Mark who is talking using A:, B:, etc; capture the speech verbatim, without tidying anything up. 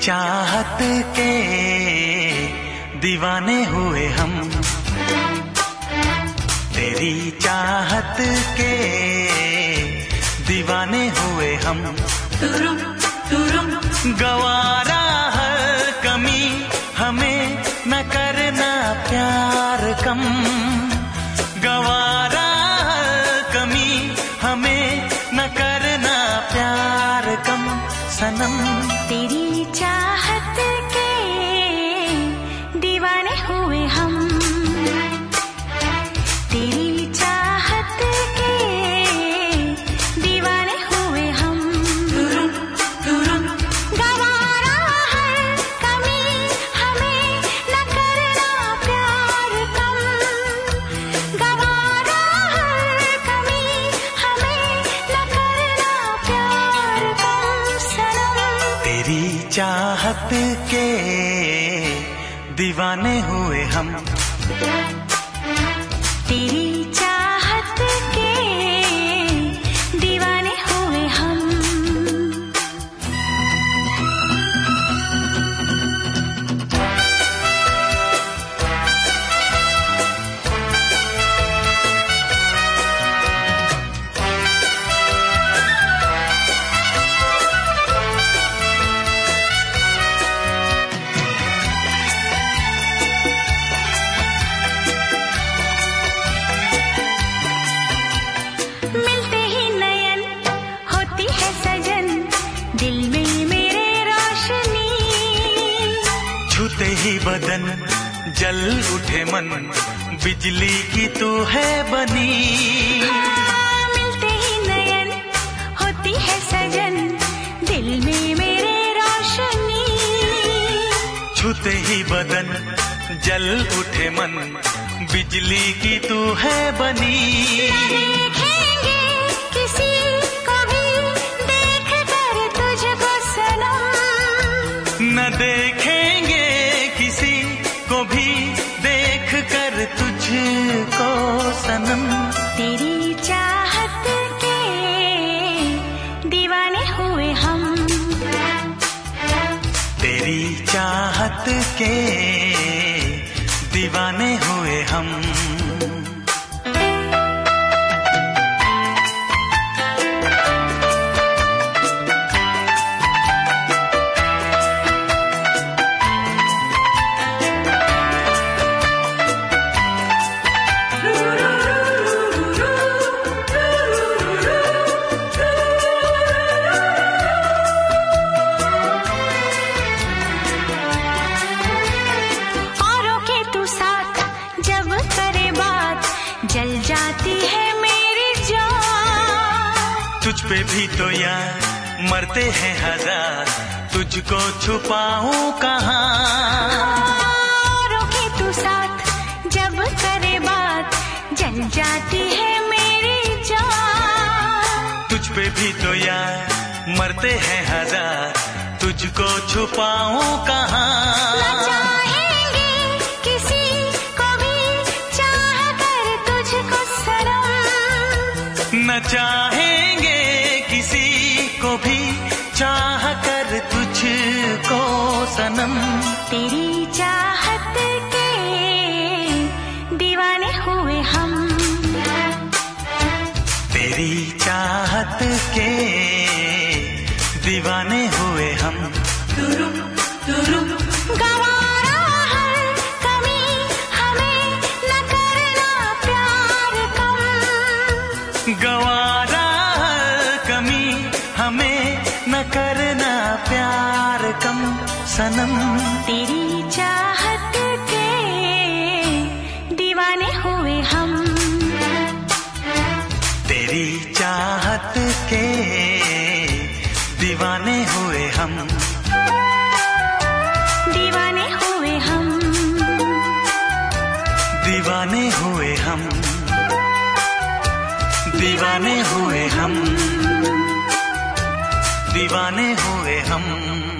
A: चाहत के दीवाने हुए हम, तेरी चाहत के दीवाने हुए हम। तुरुम तुरुम गवारा हर कमी हमें न करना प्यार कम, गवारा हर कमी हमें न करना प्यार कम सनम।
B: तेरी चाहत के दीवाने हुए हम, तेरी चाहत के दीवाने हुए हम। तुरुम तुरुम गवारा हर कमी हमें न करना प्यार कम, गवारा हर कमी हमें न करना प्यार कम सनम।
A: तेरी चाहत के दीवाने हुए हम,
B: तेरी चाहत के दीवाने हुए हम। मिलते ही नयन होती है सजन, दिल में मेरे रोशनी,
A: छूते ही बदन जल उठे मन, बिजली की तू है बनी।
B: मिलते ही नयन होती है सजन, दिल में मेरे रोशनी,
A: छूते ही बदन जल उठे मन, बिजली की तू है बनी।
B: देखेंगे किसी को भी देख कर तुझको सनम,
A: न देखेंगे किसी को भी देख कर तुझको सनम।
B: तेरी चाहत के दीवाने हुए हम,
A: तेरी चाहत के दीवाने हुए हम।
B: औरों के तू साथ जब करे बात, जल जाती है मेरी जान।
A: तुझ पे भी तो यार मरते हैं हजार, तुझको छुपाऊं कहाँ।
B: औरों के तू साथ जब करे बात, जल जाती है मेरी जान।
A: तुझ पे भी तो यार मरते हैं हजार, तुझको छुपाऊं कहाँ।
B: न चाहेंगे किसी को भी चाह कर तुझको सनम,
A: न चाहेंगे किसी को भी चाह कर तुझको सनम।
B: तेरी चाहत के दीवाने हुए हम,
A: तेरी चाहत के दीवाने हुए हम।
B: तुरुम तुरुम गवारा हर कमी हमें न करना प्यार कम,
A: गवारा हर कमी हमें न करना प्यार कम सनम।
B: तेरी चाहत के दीवाने हुए हम,
A: तेरी चाहत के दीवाने हुए हम,
B: दीवाने हुए हम,
A: दीवाने हुए हम, दीवाने हुए हम, दीवाने हुए हम।